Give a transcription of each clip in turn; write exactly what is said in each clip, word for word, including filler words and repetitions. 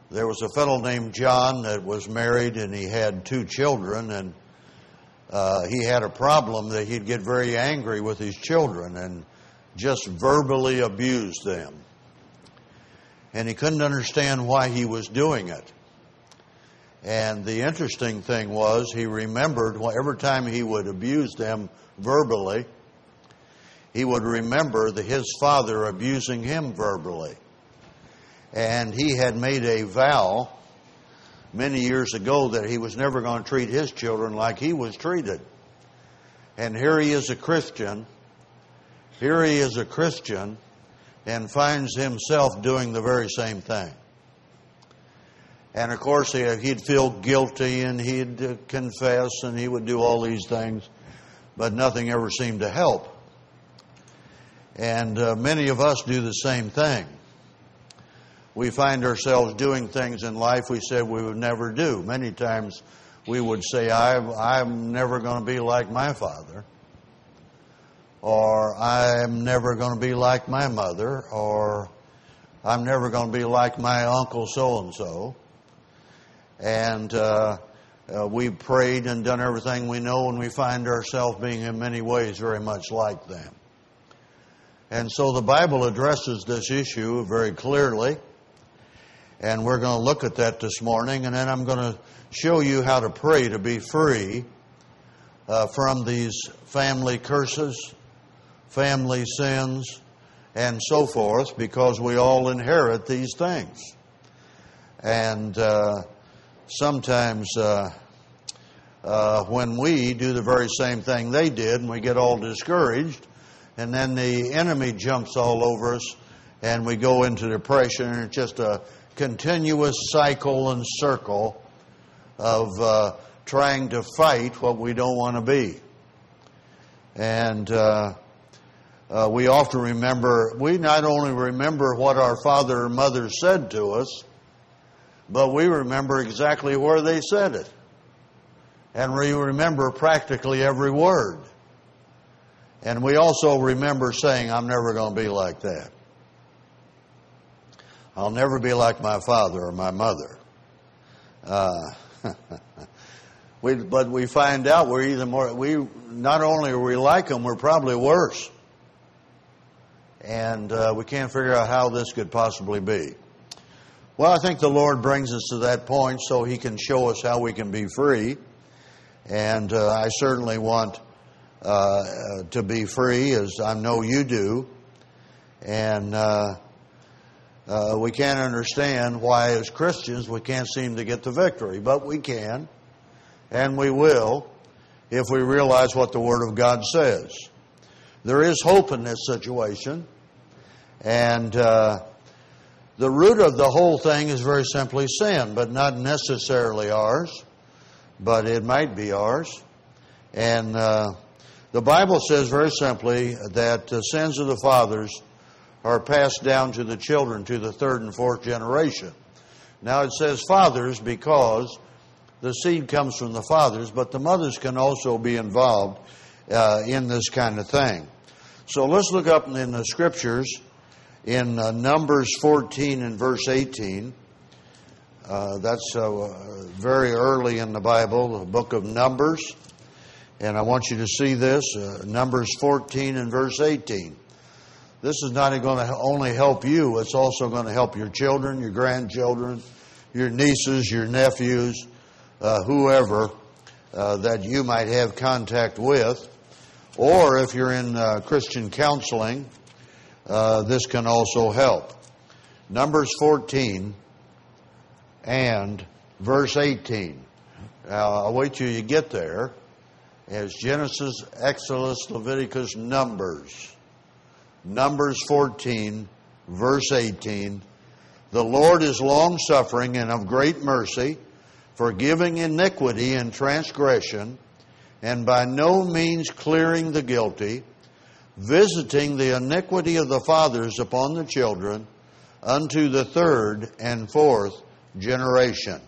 There was a fellow named John that was married, and he had two children, and uh, he had a problem that he'd get very angry with his children and just verbally abuse them. And he couldn't understand why he was doing it. And the interesting thing was, he remembered every time he would abuse them verbally, he would remember that his father abusing him verbally. And he had made a vow many years ago that he was never going to treat his children like he was treated. And here he is a Christian. Here he is a Christian and finds himself doing the very same thing. And of course, he'd feel guilty and he'd confess and he would do all these things, but nothing ever seemed to help. And uh, many of us do the same thing. We find ourselves doing things in life we said we would never do. Many times we would say, I'm, I'm never going to be like my father. Or I'm never going to be like my mother. Or I'm never going to be like my uncle so-and-so. And uh, uh, we prayed and done everything we know, and we find ourselves being in many ways very much like them. And so the Bible addresses this issue very clearly. And we're going to look at that this morning, and then I'm going to show you how to pray to be free uh, from these family curses, family sins, and so forth, because we all inherit these things. And uh, sometimes uh, uh, when we do the very same thing they did, and we get all discouraged, and then the enemy jumps all over us, and we go into depression, and it's just a continuous cycle and circle of uh, trying to fight what we don't want to be. And uh, uh, we often remember, we not only remember what our father or mother said to us, but we remember exactly where they said it. And we remember practically every word. And we also remember saying, I'm never going to be like that. I'll never be like my father or my mother. Uh, we, but we find out we're either more, we, not only are we like them, we're probably worse. And uh, we can't figure out how this could possibly be. Well, I think the Lord brings us to that point so He can show us how we can be free. And uh, I certainly want uh, to be free, as I know you do. And uh, uh, we can't understand why, as Christians, we can't seem to get the victory. But we can, and we will, if we realize what the Word of God says. There is hope in this situation. And uh, the root of the whole thing is very simply sin, but not necessarily ours, but it might be ours. And uh, the Bible says very simply that the sins of the fathers are passed down to the children, to the third and fourth generation. Now it says fathers because the seed comes from the fathers, but the mothers can also be involved uh, in this kind of thing. So let's look up in the Scriptures in uh, Numbers fourteen and verse eighteen. Uh, that's uh, very early in the Bible, the book of Numbers. And I want you to see this, uh, Numbers fourteen and verse eighteen. This is not going to only help you, it's also going to help your children, your grandchildren, your nieces, your nephews, uh, whoever uh, that you might have contact with. Or if you're in uh, Christian counseling, uh, this can also help. Numbers fourteen and verse eighteen. Now, I'll wait till you get there. As Genesis, Exodus, Leviticus, Numbers. Numbers fourteen, verse eighteen. The Lord is long-suffering and of great mercy, forgiving iniquity and transgression, and by no means clearing the guilty, visiting the iniquity of the fathers upon the children, unto the third and fourth generation.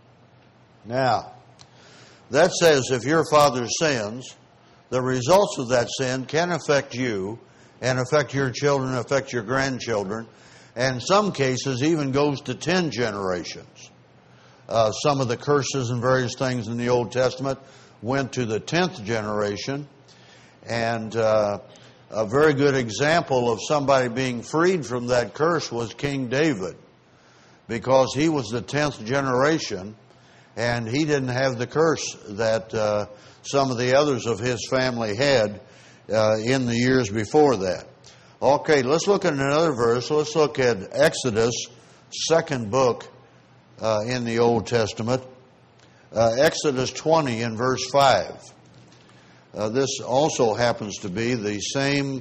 Now, that says if your father sins, the results of that sin can affect you and affect your children, affect your grandchildren. and in some cases even goes to ten generations. Uh, some of the curses and various things in the Old Testament went to the tenth generation. And uh, a very good example of somebody being freed from that curse was King David, because he was the tenth generation, and he didn't have the curse that uh, some of the others of his family had uh, in the years before that. Okay, let's look at another verse. Let's look at Exodus, second book uh, in the Old Testament. Uh, Exodus twenty and verse five. Uh, this also happens to be the same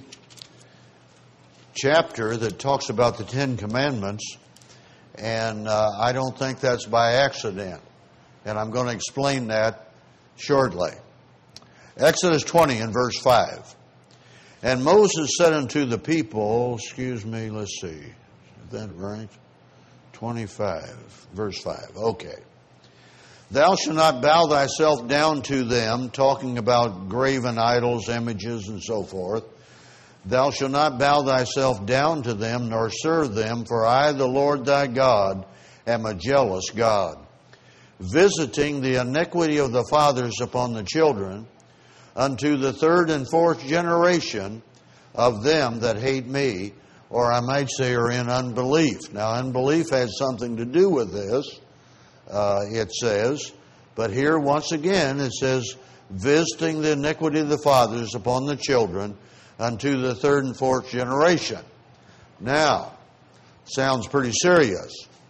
chapter that talks about the Ten Commandments, and uh, I don't think that's by accident. And I'm going to explain that shortly. Exodus twenty and verse five. And Moses said unto the people, excuse me, let's see, is that right? twenty-five, verse five, okay. Thou shalt not bow thyself down to them, talking about graven idols, images, and so forth. Thou shalt not bow thyself down to them, nor serve them, for I, the Lord thy God, am a jealous God, visiting the iniquity of the fathers upon the children, unto the third and fourth generation of them that hate me, or I might say are in unbelief. Now, unbelief has something to do with this. Uh, it says, but here once again it says, visiting the iniquity of the fathers upon the children unto the third and fourth generation. Now, sounds pretty serious.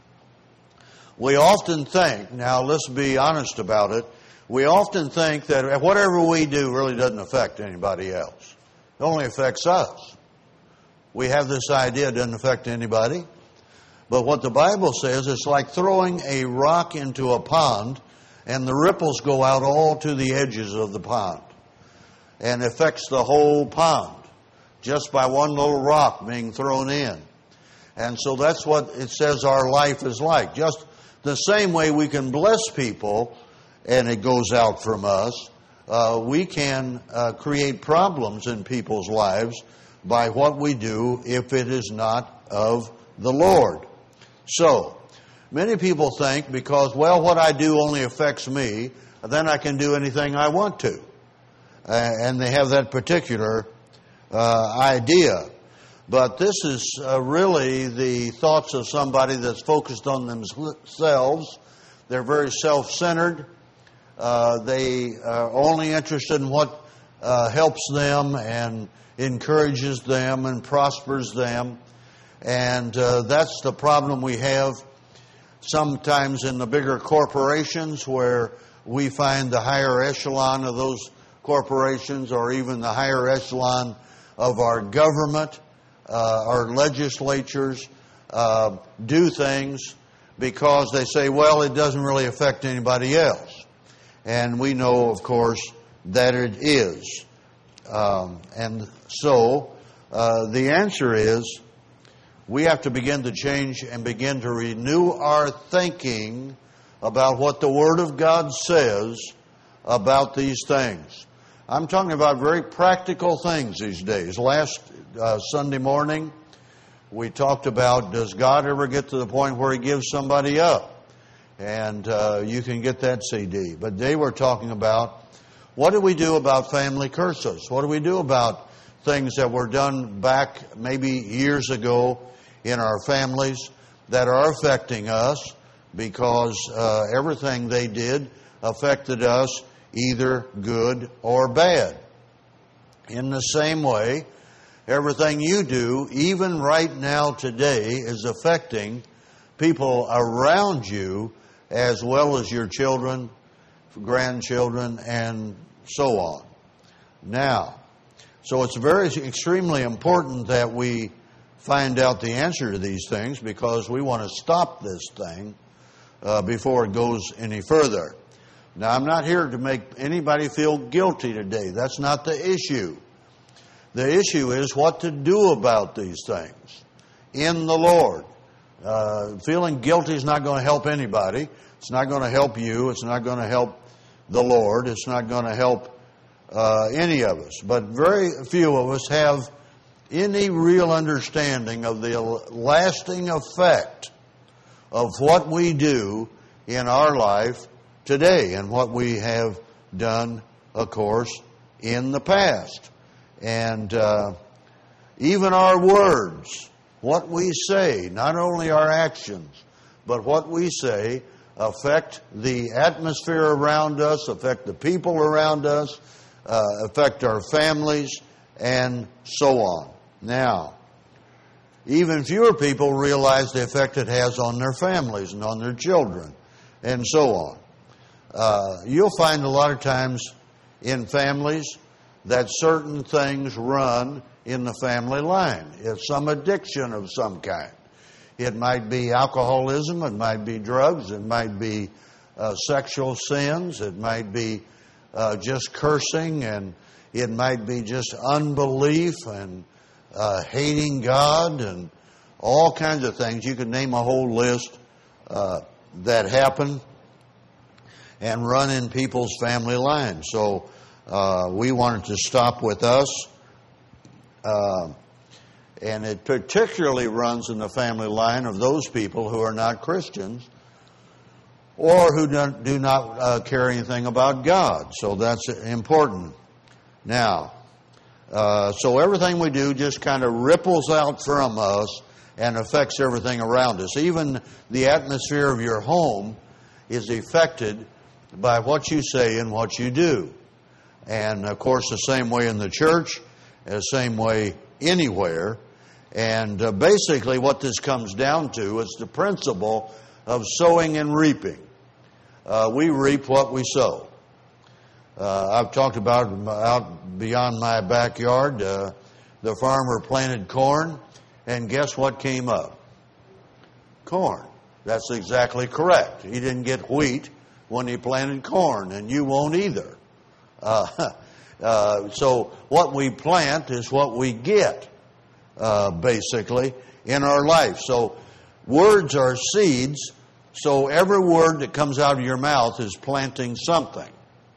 We often think, now let's be honest about it, we often think that whatever we do really doesn't affect anybody else. It only affects us. We have this idea it doesn't affect anybody. But what the Bible says, it's like throwing a rock into a pond, and the ripples go out all to the edges of the pond and affects the whole pond just by one little rock being thrown in. And so that's what it says our life is like. Just the same way we can bless people and it goes out from us, uh, we can uh, create problems in people's lives by what we do if it is not of the Lord. So, many people think because, well, what I do only affects me, then I can do anything I want to. Uh, and they have that particular uh, idea. But this is uh, really the thoughts of somebody that's focused on themselves. They're very self-centered. Uh, they are only interested in what uh, helps them and encourages them and prospers them. And uh, that's the problem we have sometimes in the bigger corporations, where we find the higher echelon of those corporations, or even the higher echelon of our government, uh, our legislatures, uh, do things because they say, well, it doesn't really affect anybody else. And we know, of course, that it is. Um, and so uh, the answer is, we have to begin to change and begin to renew our thinking about what the Word of God says about these things. I'm talking about very practical things these days. Last uh, Sunday morning, we talked about, does God ever get to the point where He gives somebody up? And uh, you can get that C D. But they were talking about, what do we do about family curses? What do we do about things that were done back maybe years ago in our families that are affecting us, because uh, everything they did affected us, either good or bad. In the same way, everything you do, even right now today, is affecting people around you as well as your children, grandchildren, and so on. Now, so it's very extremely important that we find out the answer to these things, because we want to stop this thing uh, before it goes any further. Now, I'm not here to make anybody feel guilty today. That's not the issue. The issue is what to do about these things in the Lord. Uh, feeling guilty is not going to help anybody. It's not going to help you. It's not going to help the Lord. It's not going to help uh, any of us. But very few of us have any real understanding of the lasting effect of what we do in our life today and what we have done, of course, in the past. And uh, even our words, what we say, not only our actions, but what we say, affect the atmosphere around us, affect the people around us, uh, affect our families, and so on. Now, even fewer people realize the effect it has on their families and on their children, and so on. Uh, you'll find a lot of times in families that certain things run in the family line. It's some addiction of some kind. It might be alcoholism, it might be drugs, it might be uh, sexual sins, it might be uh, just cursing, and it might be just unbelief and uh, hating God and all kinds of things. You could name a whole list uh, that happen and run in people's family lines. So uh, we wanted to stop with us. Uh, and it particularly runs in the family line of those people who are not Christians or who don't, do not uh, care anything about God. So that's important. Now, uh, so everything we do just kind of ripples out from us and affects everything around us. Even the atmosphere of your home is affected by what you say and what you do. And, of course, the same way in the church, the same way anywhere. And uh, basically what this comes down to is the principle of sowing and reaping. Uh, we reap what we sow. Uh, I've talked about out beyond my backyard, uh, the farmer planted corn, and guess what came up? Corn. That's exactly correct. He didn't get wheat when he planted corn, and you won't either. Uh, uh, so what we plant is what we get, uh, basically, in our life. So words are seeds, so every word that comes out of your mouth is planting something.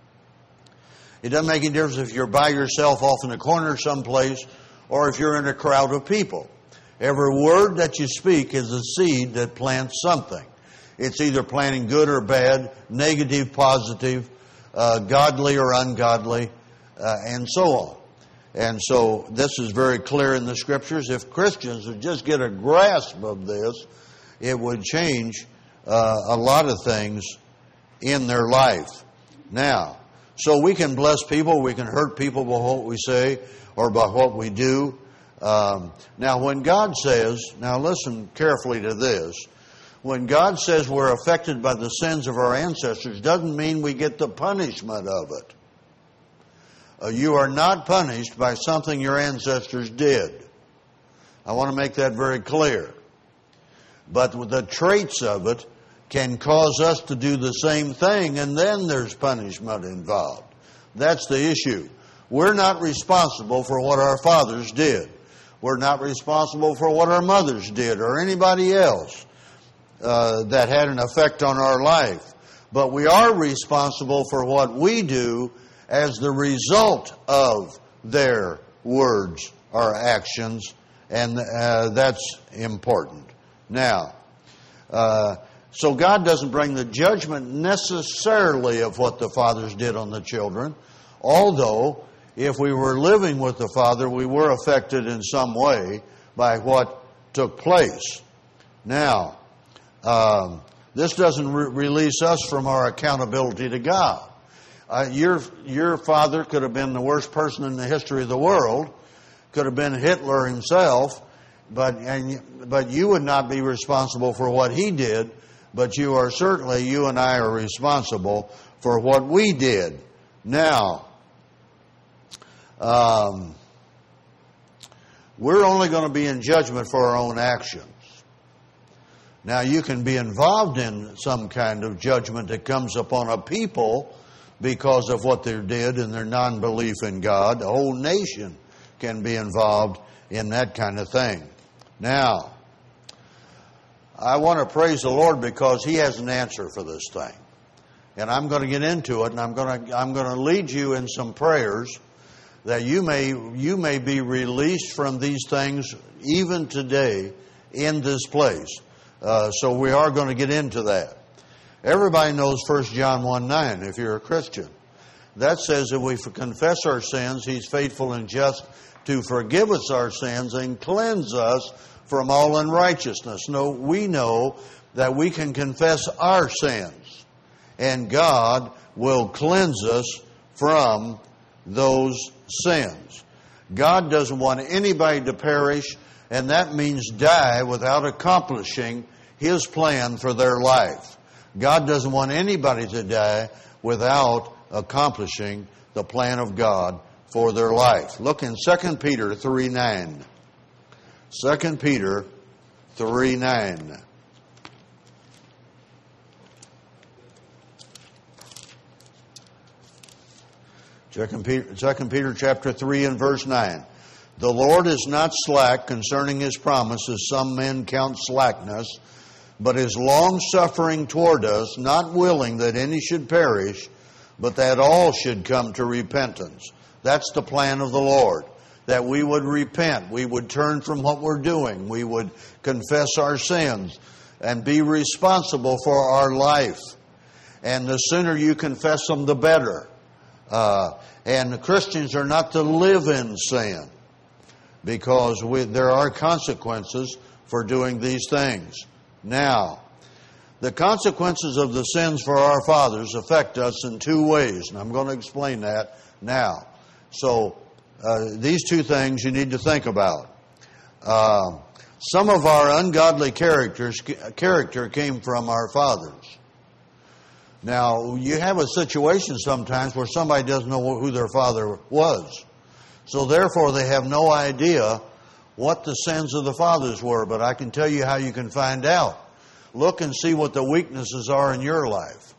It doesn't make any difference if you're by yourself off in a corner someplace or if you're in a crowd of people. Every word that you speak is a seed that plants something. It's either planting good or bad, negative, positive, uh, godly or ungodly, uh, and so on. And so this is very clear in the Scriptures. If Christians would just get a grasp of this, it would change uh, a lot of things in their life. Now, so we can bless people, we can hurt people by what we say or by what we do. Um, now, when God says, now listen carefully to this, when God says we're affected by the sins of our ancestors, doesn't mean we get the punishment of it. Uh, you are not punished by something your ancestors did. I want to make that very clear. But the traits of it can cause us to do the same thing, and then there's punishment involved. That's the issue. We're not responsible for what our fathers did. We're not responsible for what our mothers did or anybody else uh, that had an effect on our life. But we are responsible for what we do as the result of their words or actions, and uh, that's important. Now, uh, so God doesn't bring the judgment necessarily of what the fathers did on the children, although if we were living with the Father, we were affected in some way by what took place. Now, um, this doesn't re- release us from our accountability to God. Uh, your your father could have been the worst person in the history of the world, could have been Hitler himself, but and but you would not be responsible for what he did. But you are certainly, you and I are responsible for what we did. Now, um, we're only going to be in judgment for our own actions. Now, you can be involved in some kind of judgment that comes upon a people because of what they did and their non-belief in God. The whole nation can be involved in that kind of thing. Now, I want to praise the Lord because He has an answer for this thing. And I'm going to get into it, and I'm going to I'm going to lead you in some prayers that you may you may be released from these things even today in this place. Uh, so we are going to get into that. Everybody knows First John one nine if you're a Christian. That says if we confess our sins, He's faithful and just to forgive us our sins and cleanse us from all unrighteousness. No, we know that we can confess our sins, and God will cleanse us from those sins. God doesn't want anybody to perish, and that means die without accomplishing His plan for their life. God doesn't want anybody to die without accomplishing the plan of God for their life. Look in Second Peter three nine. Second Peter three nine. Second Peter, Second Peter chapter three and verse nine. The Lord is not slack concerning His promise, as some men count slackness, but is long-suffering toward us, not willing that any should perish, but that all should come to repentance. That's the plan of the Lord, that we would repent, we would turn from what we're doing, we would confess our sins, and be responsible for our life. And the sooner you confess them, the better. Uh, and the Christians are not to live in sin, because we, there are consequences for doing these things. Now, the consequences of the sins for our fathers affect us in two ways, and I'm going to explain that now. So, uh, these two things you need to think about. Uh, some of our ungodly characters, character came from our fathers. Now, you have a situation sometimes where somebody doesn't know who their father was. So therefore, they have no idea what the sins of the fathers were. But I can tell you how you can find out. Look and see what the weaknesses are in your life.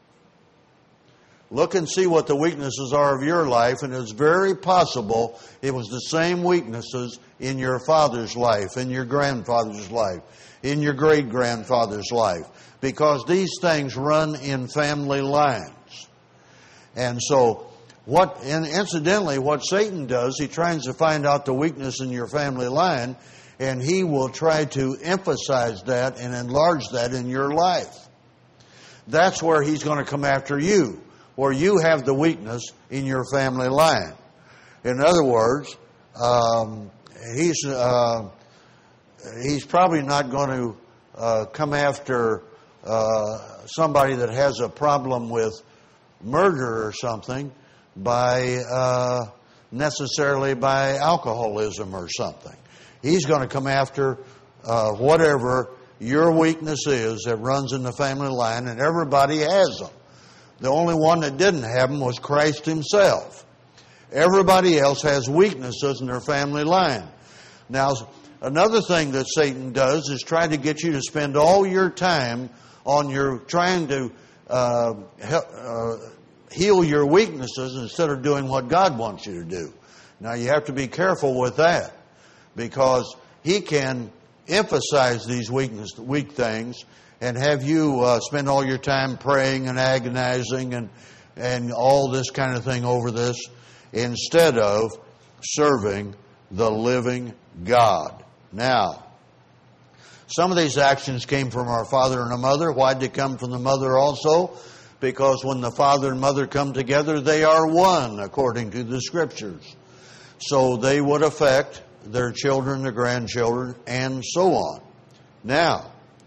Look and see what the weaknesses are of your life, and it's very possible it was the same weaknesses in your father's life, in your grandfather's life, in your great-grandfather's life, because these things run in family lines. And so, what, and incidentally, what Satan does, he tries to find out the weakness in your family line, and he will try to emphasize that and enlarge that in your life. That's where he's going to come after you, where you have the weakness in your family line. In other words, um, he's uh, he's probably not going to uh, come after uh, somebody that has a problem with murder or something by uh, necessarily by alcoholism or something. He's going to come after uh, whatever your weakness is that runs in the family line, and everybody has them. The only one that didn't have them was Christ Himself. Everybody else has weaknesses in their family line. Now, another thing that Satan does is try to get you to spend all your time on your trying to uh, help, uh, heal your weaknesses instead of doing what God wants you to do. Now, you have to be careful with that, because he can emphasize these weakness, weak things and have you uh, spend all your time praying and agonizing and and all this kind of thing over this, instead of serving the living God. Now, some of these actions came from our father and our mother. Why did they come from the mother also? Because when the father and mother come together, they are one, according to the Scriptures. So they would affect their children, their grandchildren, and so on. Now,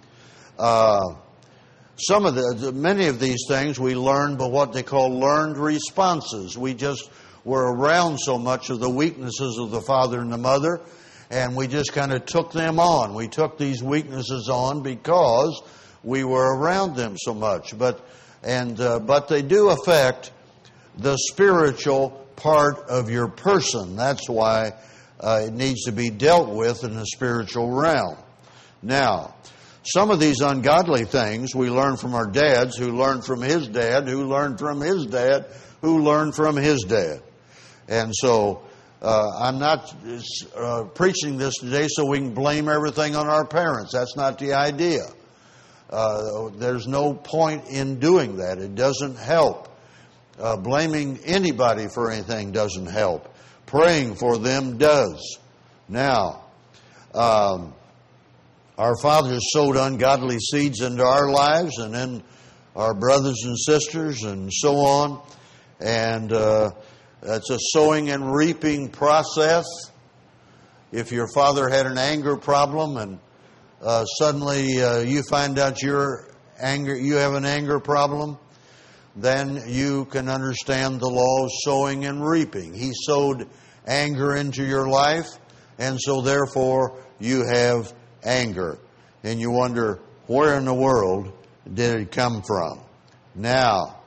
uh, some of the, many of these things we learned by what they call learned responses. We just were around so much of the weaknesses of the father and the mother, and we just kind of took them on. We took these weaknesses on because we were around them so much. But and uh, but they do affect the spiritual part of your person. That's why uh, it needs to be dealt with in the spiritual realm. Now, some of these ungodly things we learn from our dads, who learned from his dad, who learned from his dad, who learned from his dad. And so uh, I'm not uh, preaching this today so we can blame everything on our parents. That's not the idea. Uh, there's no point in doing that. It doesn't help. Uh, blaming anybody for anything doesn't help. Praying for them does. Now, um, our fathers sowed ungodly seeds into our lives and in our brothers and sisters and so on. And uh, it's a sowing and reaping process. If your father had an anger problem and uh, suddenly uh, you find out your anger, you have an anger problem, then you can understand the law of sowing and reaping. He sowed anger into your life, and so therefore you have anger. And you wonder, where in the world did it come from? Now,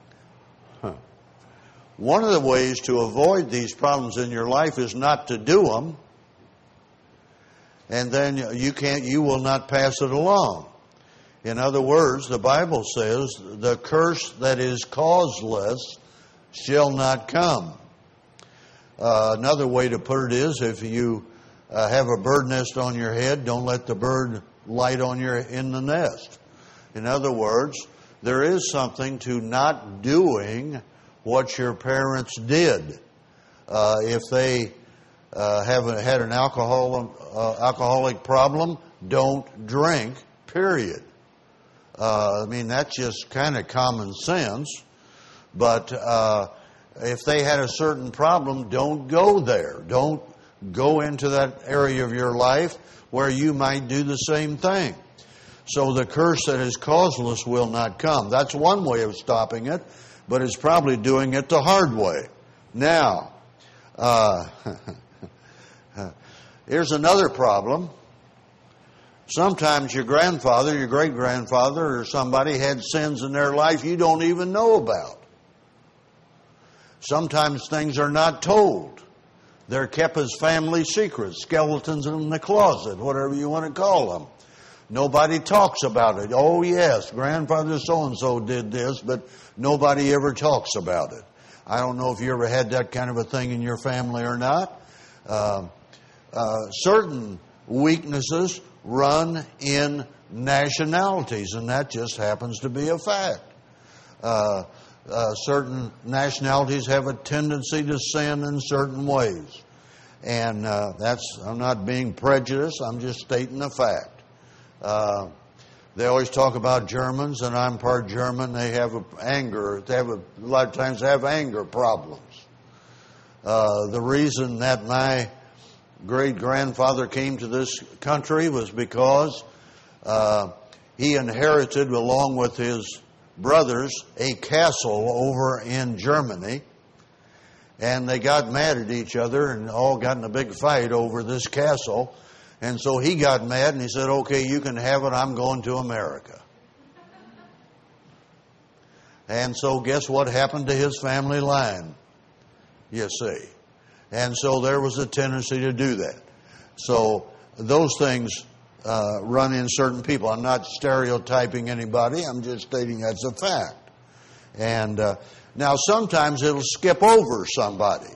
one of the ways to avoid these problems in your life is not to do them, and then you can't, you will not pass it along. In other words, the Bible says, the curse that is causeless shall not come. Uh, another way to put it is, if you uh, have a bird nest on your head, don't let the bird light on your in the nest. In other words, there is something to not doing what your parents did. Uh, if they uh, have a, had an alcohol uh, alcoholic problem, don't drink. Period. Uh, I mean, that's just kind of common sense. But uh, if they had a certain problem, don't go there. Don't go into that area of your life where you might do the same thing. So the curse that is causeless will not come. That's one way of stopping it, but it's probably doing it the hard way. Now, uh, here's another problem. Sometimes your grandfather, your great-grandfather, or somebody had sins in their life you don't even know about. Sometimes things are not told. They're kept as family secrets, skeletons in the closet, whatever you want to call them. Nobody talks about it. Oh, yes, grandfather so-and-so did this, but nobody ever talks about it. I don't know if you ever had that kind of a thing in your family or not. Uh, uh, certain weaknesses run in nationalities, and that just happens to be a fact. Uh, uh, certain nationalities have a tendency to sin in certain ways. And uh, that's, I'm not being prejudiced, I'm just stating a fact. Uh, they always talk about Germans, and I'm part German. They have a, anger. They have a, a lot of times they have anger problems. Uh, the reason that my great-grandfather came to this country was because uh, he inherited, along with his brothers, a castle over in Germany. And they got mad at each other and all got in a big fight over this castle. And so he got mad and he said, okay, you can have it, I'm going to America. And so guess what happened to his family line? You see. And so there was a tendency to do that. So those things uh, run in certain people. I'm not stereotyping anybody, I'm just stating that's a fact. And uh, now sometimes it'll skip over somebody.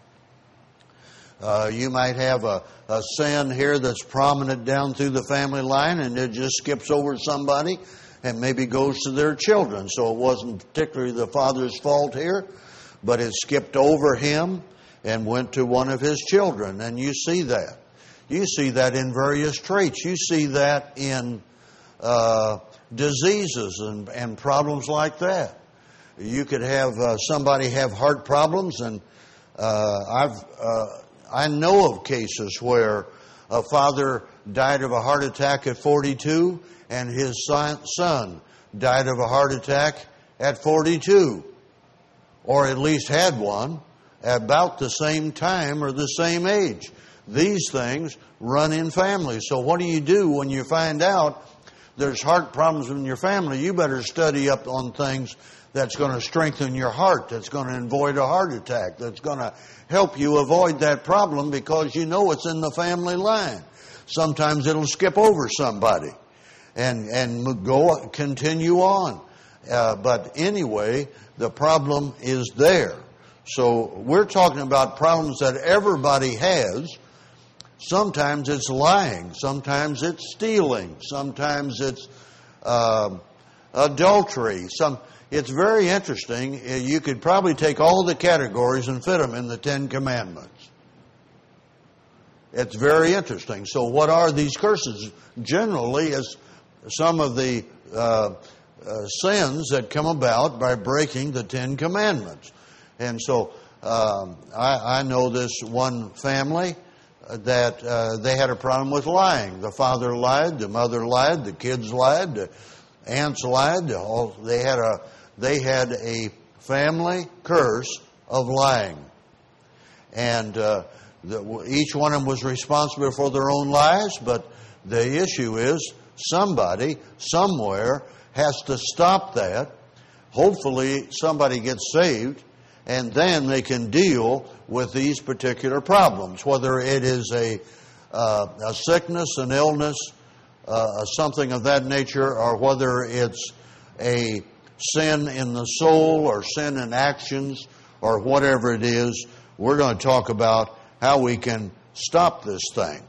Uh, you might have a, a sin here that's prominent down through the family line, and it just skips over somebody and maybe goes to their children. So it wasn't particularly the father's fault here, but it skipped over him and went to one of his children. And you see that. You see that in various traits. You see that in uh, diseases and, and problems like that. You could have uh, somebody have heart problems, and uh, I've uh, I know of cases where a father died of a heart attack at forty-two, and his son, son died of a heart attack at forty-two, or at least had one about the same time or the same age. These things run in families. So what do you do when you find out there's heart problems in your family? You better study up on things that's going to strengthen your heart, that's going to avoid a heart attack, that's going to help you avoid that problem because you know it's in the family line. Sometimes it'll skip over somebody and and go continue on. Uh, but anyway, the problem is there. So we're talking about problems that everybody has. Sometimes it's lying. Sometimes it's stealing. Sometimes it's uh, adultery. Some, it's very interesting. You could probably take all the categories and fit them in the Ten Commandments. It's very interesting. So what are these curses? Generally, is some of the uh, uh, sins that come about by breaking the Ten Commandments. And so um, I, I know this one family that uh, they had a problem with lying. The father lied, the mother lied, the kids lied, the aunts lied. All, they had a they had a family curse of lying, and uh, the, each one of them was responsible for their own lies. But the issue is somebody somewhere has to stop that. Hopefully, somebody gets saved, and then they can deal with these particular problems, whether it is a, uh, a sickness, an illness, uh, something of that nature, or whether it's a sin in the soul or sin in actions or whatever it is. We're going to talk about how we can stop this thing.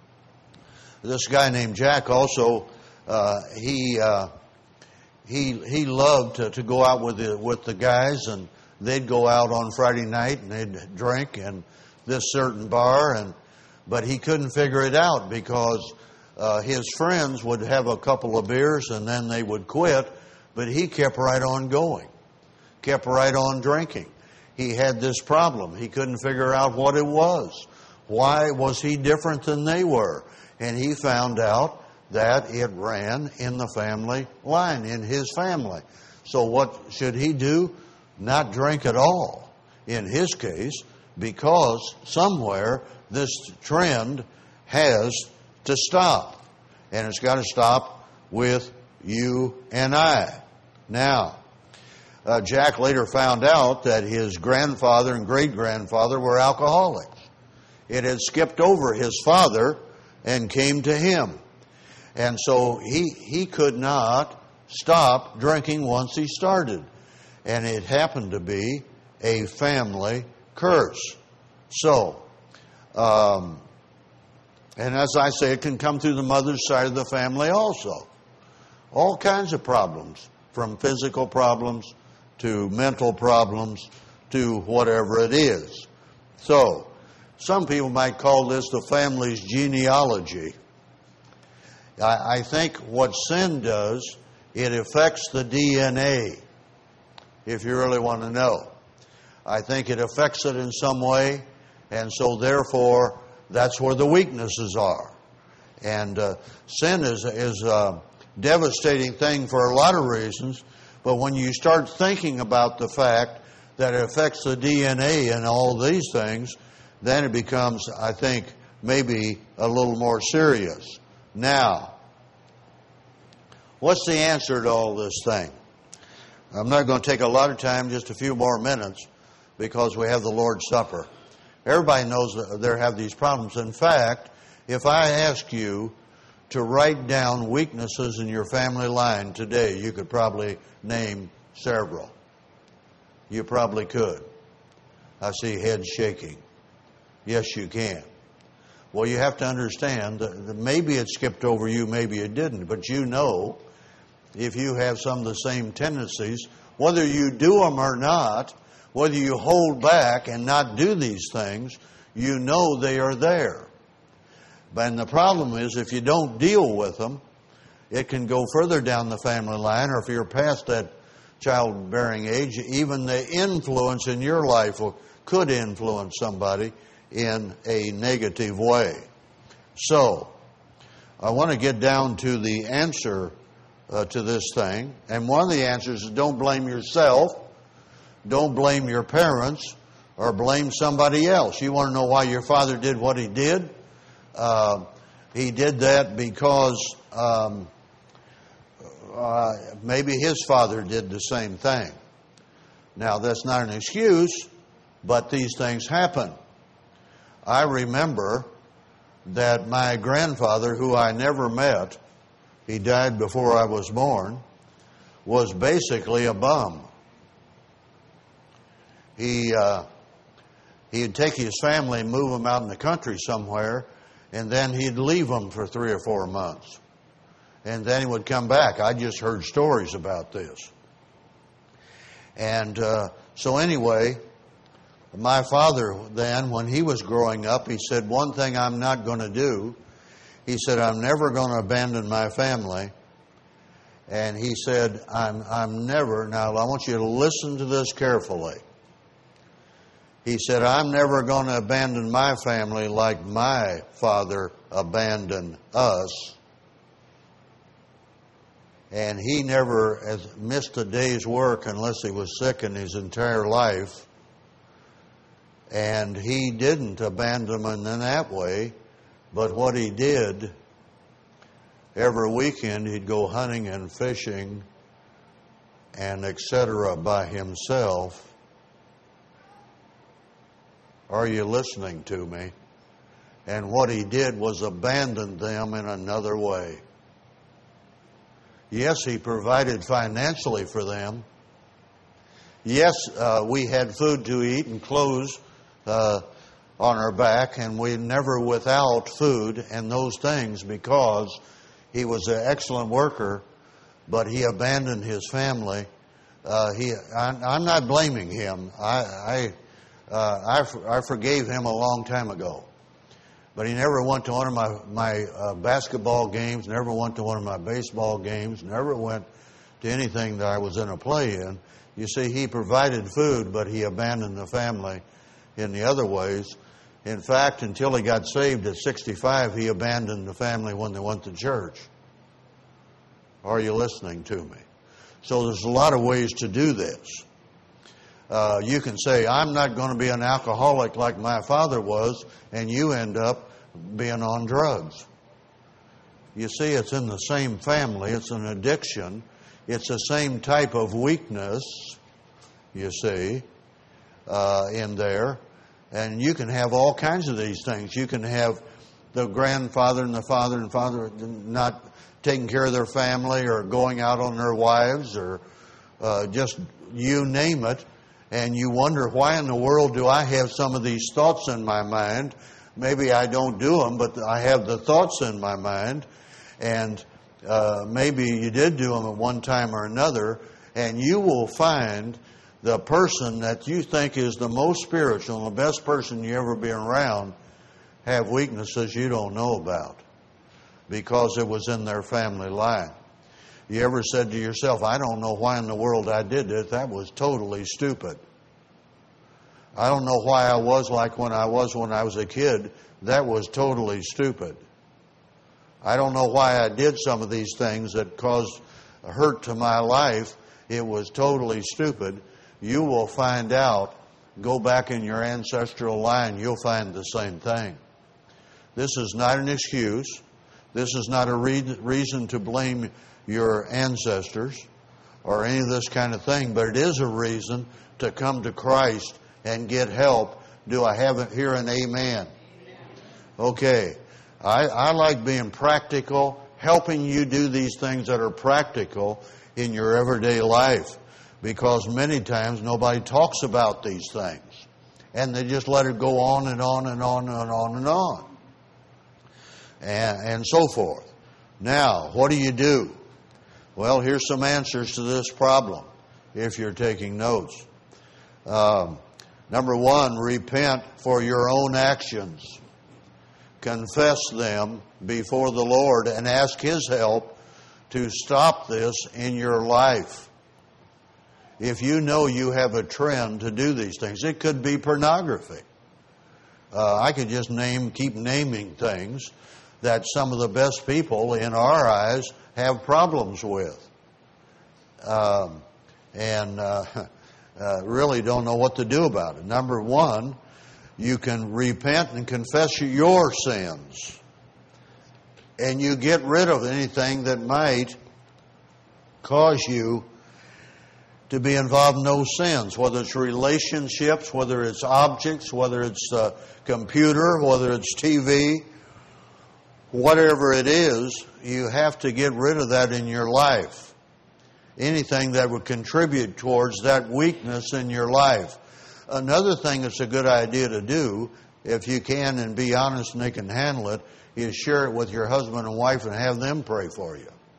This guy named Jack also, uh, he uh, he he loved to, to go out with the, with the guys, and they'd go out on Friday night and they'd drink in this certain bar, and but he couldn't figure it out because uh, his friends would have a couple of beers and then they would quit, but he kept right on going, kept right on drinking. He had this problem. He couldn't figure out what it was. Why was he different than they were? And he found out that it ran in the family line, in his family. So what should he do? Not drink at all, in his case, because somewhere this trend has to stop. And it's got to stop with you and I. Now, uh, Jack later found out that his grandfather and great-grandfather were alcoholics. It had skipped over his father and came to him. And so he, he could not stop drinking once he started. And it happened to be a family curse. So, um, and as I say, it can come through the mother's side of the family also. All kinds of problems, from physical problems to mental problems to whatever it is. So, some people might call this the family's genealogy. I, I think what sin does, it affects the D N A. If you really want to know. I think it affects it in some way, and so therefore that's where the weaknesses are. And uh, sin is, is a devastating thing for a lot of reasons, but when you start thinking about the fact that it affects the D N A and all these things, then it becomes, I think, maybe a little more serious. Now, what's the answer to all this thing? I'm not going to take a lot of time, just a few more minutes, because we have the Lord's Supper. Everybody knows that there have these problems. In fact, if I ask you to write down weaknesses in your family line today, you could probably name several. You probably could. I see heads shaking. Yes, you can. Well, you have to understand that maybe it skipped over you, maybe it didn't, but you know, if you have some of the same tendencies, whether you do them or not, whether you hold back and not do these things, you know they are there. But the problem is, if you don't deal with them, it can go further down the family line, or if you're past that childbearing age, even the influence in your life will, could influence somebody in a negative way. So, I want to get down to the answer Uh, to this thing. And one of the answers is don't blame yourself, don't blame your parents, or blame somebody else. You want to know why your father did what he did? Uh, he did that because um, uh, maybe his father did the same thing. Now, that's not an excuse, but these things happen. I remember that my grandfather, who I never met, he died before I was born, was basically a bum. He, uh, he'd take his family and move them out in the country somewhere, and then he'd leave them for three or four months. and then he would come back. I just heard stories about this. And uh, so anyway, my father then, when he was growing up, he said, one thing I'm not going to do, he said, I'm never going to abandon my family. And he said, I'm, I'm never, now I want you to listen to this carefully. He said, I'm never going to abandon my family like my father abandoned us. And he never has missed a day's work unless he was sick in his entire life. And he didn't abandon them in that way. But what he did, every weekend he'd go hunting and fishing and et cetera by himself. Are you listening to me? And what he did was abandon them in another way. Yes, he provided financially for them. Yes, uh, we had food to eat and clothes uh, on our back, and we never without food and those things because he was an excellent worker, but he abandoned his family. Uh, he, I, I'm not blaming him. I, I, uh, I, I forgave him a long time ago. But he never went to one of my, my uh, basketball games, never went to one of my baseball games, never went to anything that I was in a play in. You see, he provided food, but he abandoned the family in the other ways. In fact, until he got saved at sixty-five, he abandoned the family when they went to church. Are you listening to me? So there's a lot of ways to do this. Uh, you can say, I'm not going to be an alcoholic like my father was, and you end up being on drugs. You see, it's in the same family. It's an addiction. It's the same type of weakness, you see, uh, in there. And you can have all kinds of these things. You can have the grandfather and the father and father not taking care of their family or going out on their wives or uh, just you name it. And you wonder, why in the world do I have some of these thoughts in my mind? Maybe I don't do them, but I have the thoughts in my mind. And uh, maybe you did do them at one time or another. And you will find the person that you think is the most spiritual and the best person you ever been around have weaknesses you don't know about because it was in their family line. You ever said to yourself, I don't know why in the world I did it. That was totally stupid. I don't know why I was like when I was when I was a kid. That was totally stupid. I don't know why I did some of these things that caused hurt to my life. It was totally stupid. You will find out. Go back in your ancestral line. You'll find the same thing. This is not an excuse. This is not a re- reason to blame your ancestors or any of this kind of thing, but it is a reason to come to Christ and get help. Do I have it here an amen? Okay. I, I like being practical, helping you do these things that are practical in your everyday life, because many times nobody talks about these things and they just let it go on and on and on and on and on and, and so forth. Now, what do you do? Well, here's some answers to this problem if you're taking notes. Um, number one, repent for your own actions. Confess them before the Lord and ask His help to stop this in your life. If you know you have a trend to do these things, it could be pornography. Uh, I could just name, keep naming things that some of the best people in our eyes have problems with. Um, and uh, uh, really don't know what to do about it. Number one, you can repent and confess your sins. And you get rid of anything that might cause you to be involved in those sins, whether it's relationships, whether it's objects, whether it's the computer, whether it's T V, whatever it is, you have to get rid of that in your life. Anything that would contribute towards that weakness in your life. Another thing that's a good idea to do, if you can and be honest and they can handle it, is share it with your husband and wife and have them pray for you.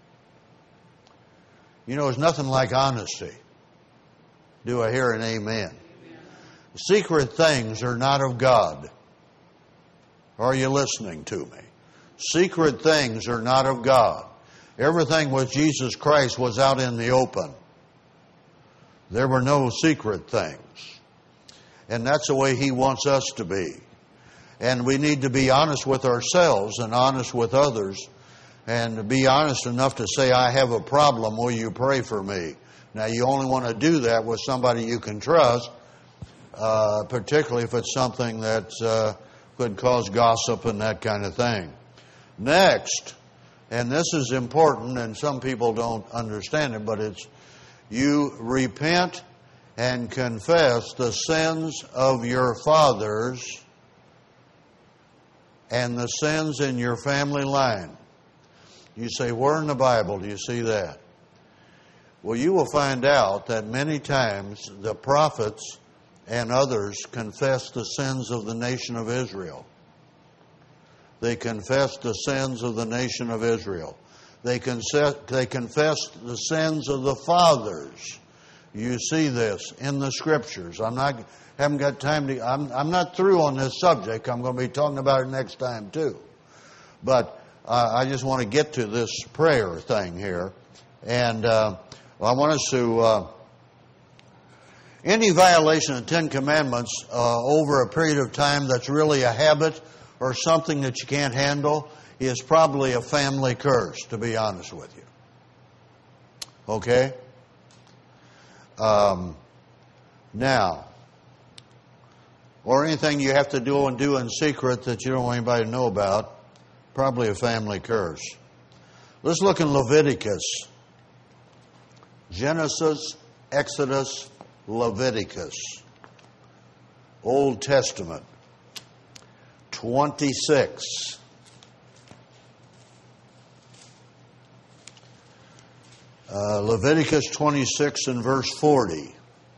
You know, there's nothing like honesty. Do I hear an amen? Secret things are not of God. Are you listening to me? Secret things are not of God. Everything with Jesus Christ was out in the open. There were no secret things. And that's the way He wants us to be. And we need to be honest with ourselves and honest with others. And be honest enough to say, I have a problem. Will you pray for me? Now, you only want to do that with somebody you can trust, uh, particularly if it's something that uh, could cause gossip and that kind of thing. Next, and this is important, and some people don't understand it, but it's you repent and confess the sins of your fathers and the sins in your family line. You say, where in the Bible do you see that? Well, you will find out that many times the prophets and others confess the sins of the nation of Israel. They confess the sins of the nation of Israel. They confess, they confess the sins of the fathers. You see this in the Scriptures. I'm not haven't got time to. I'm I'm not through on this subject. I'm going to be talking about it next time too. But uh, I just want to get to this prayer thing here, and uh, I want us to. Uh, any violation of the Ten Commandments uh, over a period of time that's really a habit or something that you can't handle is probably a family curse, to be honest with you. Okay? Um, now, or anything you have to do and do in secret that you don't want anybody to know about, probably a family curse. Let's look in Leviticus. Genesis, Exodus, Leviticus. Old Testament. twenty-six. Uh, Leviticus twenty-six and verse forty.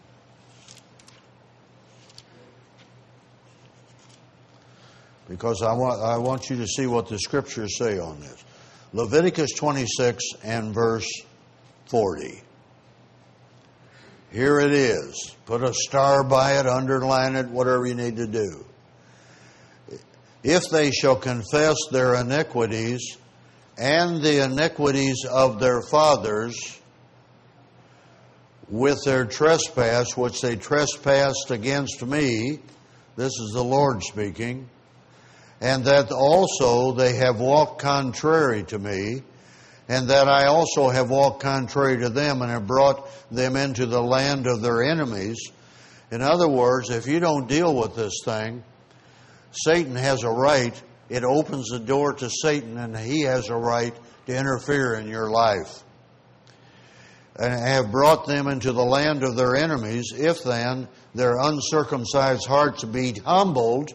Because I want I want you to see what the Scriptures say on this. Leviticus twenty-six and verse forty. Here it is. Put a star by it, underline it, whatever you need to do. If they shall confess their iniquities and the iniquities of their fathers with their trespass, which they trespassed against me, this is the Lord speaking, and that also they have walked contrary to me, and that I also have walked contrary to them and have brought them into the land of their enemies. In other words, if you don't deal with this thing, Satan has a right. It opens the door to Satan, and he has a right to interfere in your life. And have brought them into the land of their enemies. If then their uncircumcised hearts be humbled,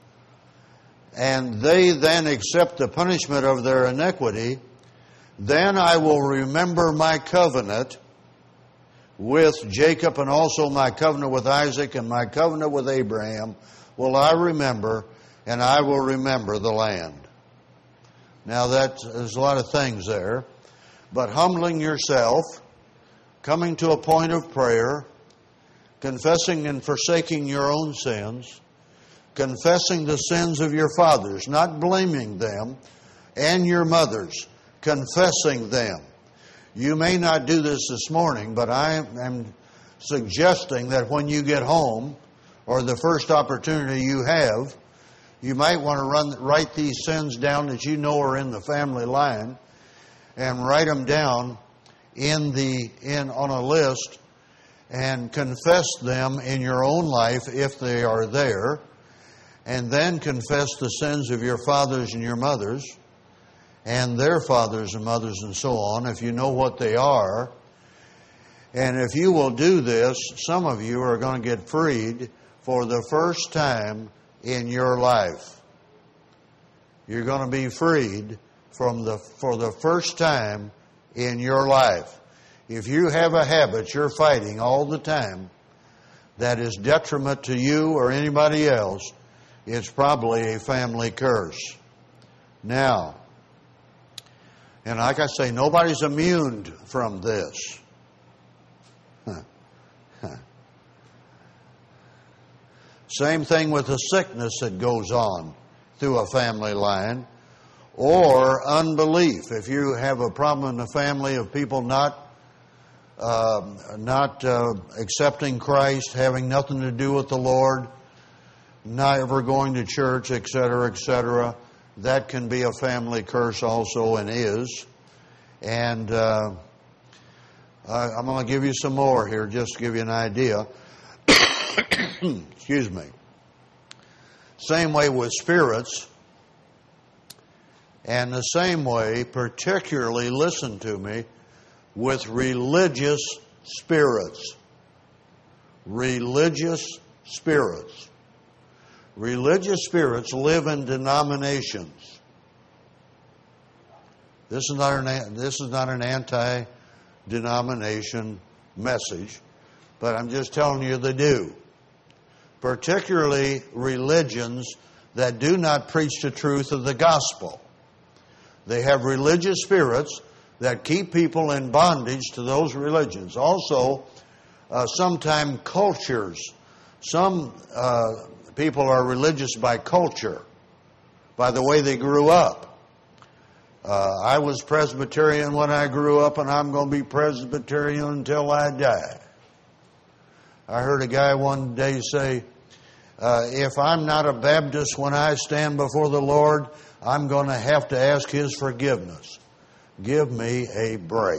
and they then accept the punishment of their iniquity, then I will remember my covenant with Jacob, and also my covenant with Isaac, and my covenant with Abraham will I remember, and I will remember the land. Now that there's a lot of things there, but humbling yourself, coming to a point of prayer, confessing and forsaking your own sins, confessing the sins of your fathers, not blaming them, and your mothers, confessing them. You may not do this this morning, but I am suggesting that when you get home, or the first opportunity you have, you might want to run write these sins down that you know are in the family line, and write them down in the in on a list, and confess them in your own life if they are there, and then confess the sins of your fathers and your mothers, and their fathers and mothers and so on, if you know what they are. And if you will do this, some of you are going to get freed for the first time in your life. You're going to be freed from the for the first time in your life. If you have a habit you're fighting all the time that is detriment to you or anybody else, it's probably a family curse. Now, and like I say, nobody's immune from this. Same thing with the sickness that goes on through a family line, or unbelief. If you have a problem in the family of people not uh, not uh, accepting Christ, having nothing to do with the Lord, not ever going to church, et cetera, et cetera, that can be a family curse also, and is. And uh, I, I'm going to give you some more here just to give you an idea. Excuse me. Same way with spirits. And the same way, particularly, listen to me, with religious spirits. Religious spirits. Religious spirits live in denominations. This is not an, this is not an anti-denomination message, but I'm just telling you they do. Particularly religions that do not preach the truth of the gospel. They have religious spirits that keep people in bondage to those religions. Also, uh, sometimes cultures. Some uh, people are religious by culture, by the way they grew up. Uh, I was Presbyterian when I grew up, and I'm going to be Presbyterian until I die. I heard a guy one day say, uh, if I'm not a Baptist when I stand before the Lord, I'm going to have to ask His forgiveness. Give me a break.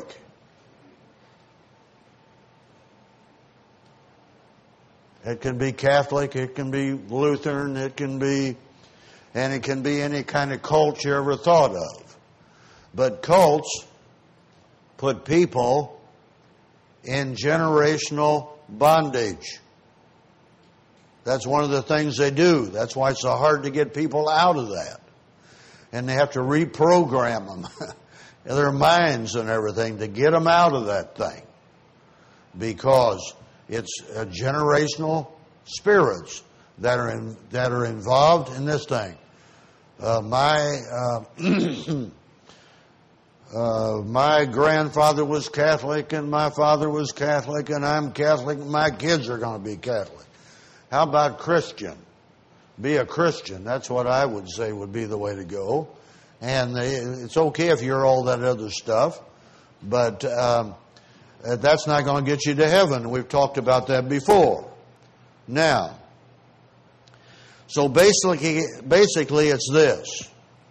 It can be Catholic, it can be Lutheran, it can be, and it can be any kind of cult you ever thought of. But cults put people in generational bondage. That's one of the things they do. That's why it's so hard to get people out of that. And they have to reprogram them, their minds and everything, to get them out of that thing. Because it's uh, generational spirits that are in, that are involved in this thing. Uh, my uh, uh, my grandfather was Catholic, and my father was Catholic, and I'm Catholic, and my kids are going to be Catholic. How about Christian? Be a Christian. That's what I would say would be the way to go. And they, it's okay if you're all that other stuff, but um, that's not going to get you to heaven. We've talked about that before. Now, so basically, basically it's this.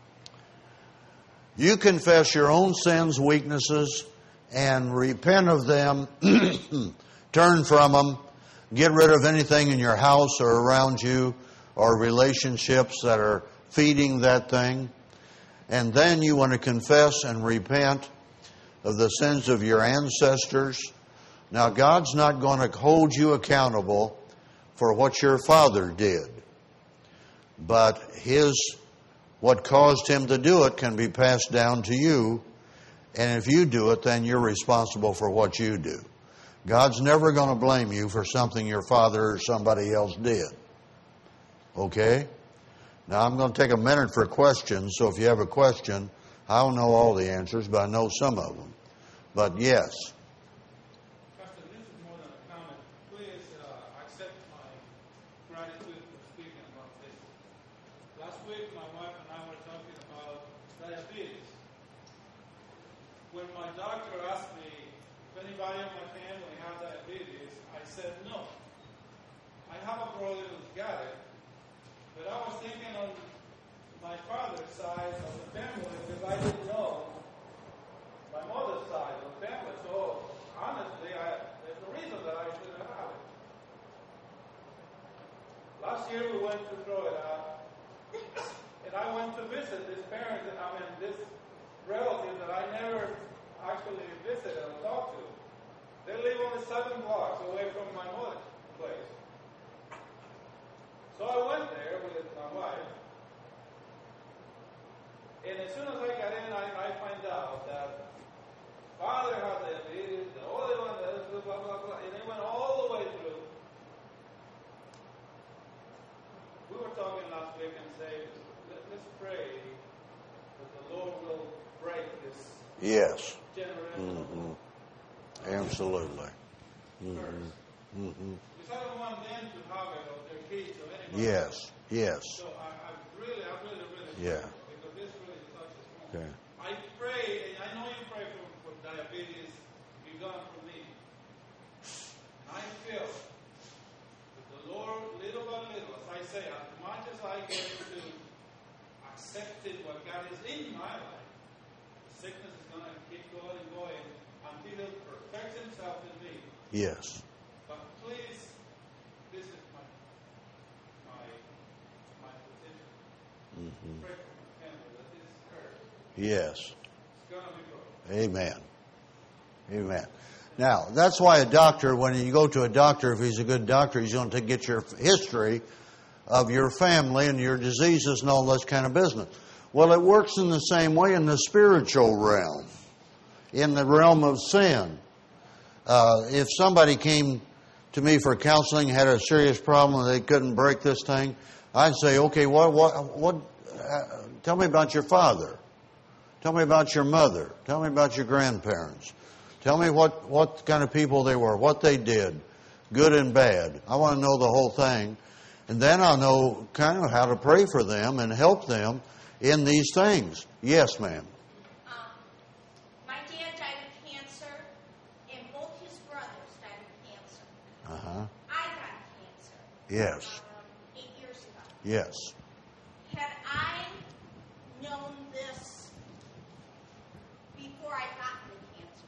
You confess your own sins, weaknesses, and repent of them, turn from them, get rid of anything in your house or around you or relationships that are feeding that thing. And then you want to confess and repent of the sins of your ancestors. Now, God's not going to hold you accountable for what your father did. But his, what caused him to do it can be passed down to you. And if you do it, then you're responsible for what you do. God's never going to blame you for something your father or somebody else did. Okay? Now, I'm going to take a minute for questions, so if you have a question, I don't know all the answers, but I know some of them. But yes. Pastor, this is more than a comment. Please uh, accept my gratitude for speaking about this. Last week, my wife and I were talking about diabetes. When my doctor asked me if anybody in my family had diabetes, I said no. I have a brother who's got it. But I was thinking on my father's side of the family because I didn't know my mother's side of the family. So honestly, I, there's a reason that I shouldn't have it. Last year we went to Florida, and I went to visit this parent, I mean this relative that I never actually visited or talked to. They live only seven blocks away from my mother's place. So I went there with my wife, and as soon as I got in, I, I find out that father had diabetes, the other one, the other, blah, blah, blah, and they went all the way through. We were talking last week and saying, Let, let's pray that the Lord will break this Yes. generation. Mm-hmm. Absolutely. first. Mm-hmm. Because I don't want them to have it, or their kids, or anybody. Yes, yes. So I, I really, I really, really Yeah. pray, because this really touches home. Okay. I pray, and I know you pray for, for diabetes, you gone for me. I feel that the Lord, little by little, as I say, as much as I get to accept it, what God is in my life, the sickness is going to keep going and going until He perfects Himself in me. Yes. But please, this is my my my petition. Mm-hmm. Pray for my family that this hurt. Yes. It's going to be broken. Amen. Amen. Now, that's why a doctor, when you go to a doctor, if he's a good doctor, he's going to get your history of your family and your diseases and all this kind of business. Well, it works in the same way in the spiritual realm, in the realm of sin. Uh, if somebody came to me for counseling, had a serious problem, and they couldn't break this thing, I'd say, okay, what, what, what? Uh, tell me about your father. Tell me about your mother. Tell me about your grandparents. Tell me what, what kind of people they were, what they did, good and bad. I want to know the whole thing. And then I'll know kind of how to pray for them and help them in these things. Yes, ma'am. Um, my dad died of cancer, and both his brothers died of cancer. Uh-huh. I got cancer. Yes. Um, eight years ago. Yes. Had I known this before I got the cancer,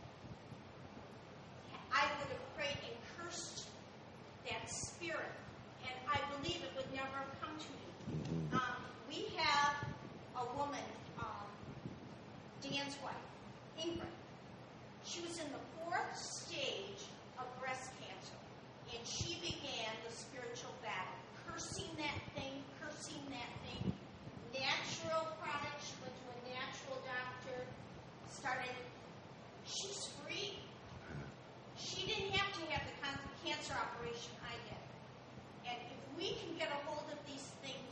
I would have prayed and cursed that spirit, and I believe it would never have come to me. Um, we have a woman, um, Dan's wife, Ingrid. She was in the fourth stage of breast cancer, and she began the spiritual battle, cursing that thing, cursing that thing. Natural product, she went to a natural doctor, started, she's free. She didn't have to have the con- cancer operation I did. And if we can get a hold of these things,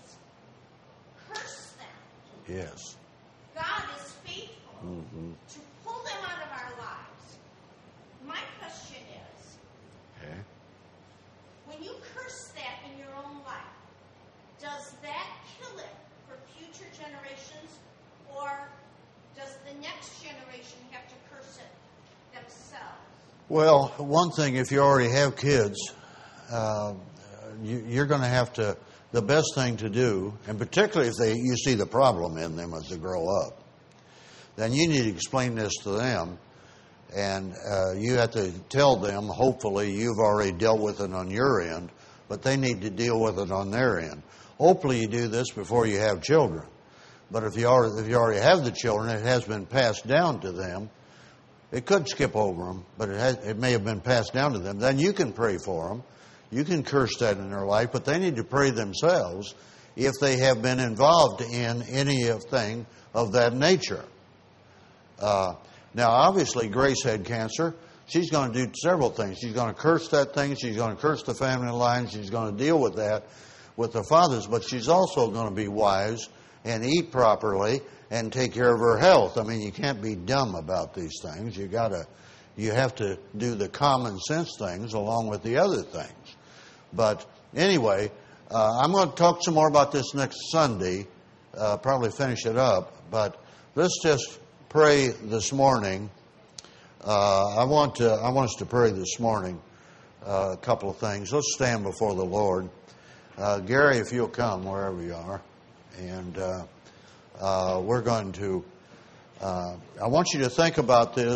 curse them. Yes. God is faithful Mm-hmm. to pull them out of our lives. My question is, Okay. when you curse that in your own life, does that kill it for future generations, or does the next generation have to curse it themselves? Well, one thing, if you already have kids, uh, you, you're going to have to, the best thing to do, and particularly if they you see the problem in them as they grow up, then you need to explain this to them, and uh, you have to tell them, hopefully you've already dealt with it on your end, but they need to deal with it on their end. Hopefully you do this before you have children. But if you already, if you already have the children, it has been passed down to them. It could skip over them, but it, has, it may have been passed down to them. Then you can pray for them. You can curse that in their life, but they need to pray themselves if they have been involved in anything of that nature. Uh, now, obviously, Grace had cancer. She's going to do several things. She's going to curse that thing. She's going to curse the family line. She's going to deal with that with the fathers. But she's also going to be wise and eat properly and take care of her health. I mean, you can't be dumb about these things. You got to, you have to do the common sense things along with the other things. But anyway, uh, I'm going to talk some more about this next Sunday. Uh, probably finish it up. But let's just pray this morning. Uh, I want to, I want us to pray this morning uh, a couple of things. Let's stand before the Lord. Uh, Gary, if you'll come wherever you are, and uh, uh, we're going to. Uh, I want you to think about this.